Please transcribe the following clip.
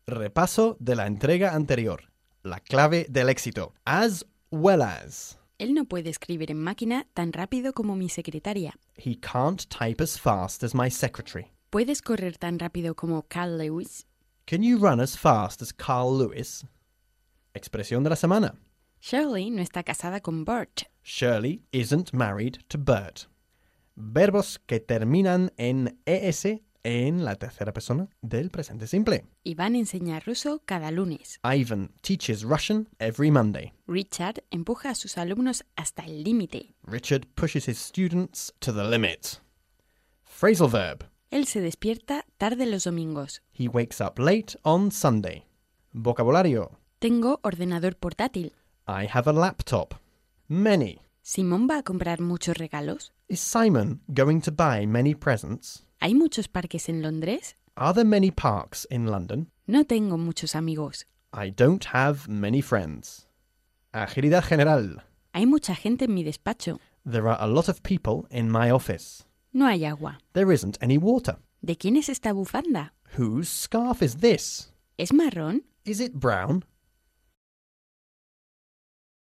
Repaso de la entrega anterior. La clave del éxito. As well as. Él no puede escribir en máquina tan rápido como mi secretaria. He can't type as fast as my secretary. ¿Puedes correr tan rápido como Carl Lewis? Can you run as fast as Carl Lewis? Expresión de la semana. Shirley no está casada con Bert. Shirley isn't married to Bert. Verbos que terminan en ES en la tercera persona del presente simple. Y van a enseñar ruso cada lunes. Ivan teaches Russian every Monday. Richard empuja a sus alumnos hasta el límite. Richard pushes his students to the limit. Phrasal verb. Él se despierta tarde los domingos. He wakes up late on Sunday. Vocabulario. Tengo ordenador portátil. I have a laptop. Many. ¿Simón va a comprar muchos regalos? Is Simon going to buy many presents? ¿Hay muchos parques en Londres? Are there many parks in London? No tengo muchos amigos. I don't have many friends. Agilidad general. Hay mucha gente en mi despacho. There are a lot of people in my office. No hay agua. There isn't any water. ¿De quién es esta bufanda? Whose scarf is this? ¿Es marrón? Is it brown?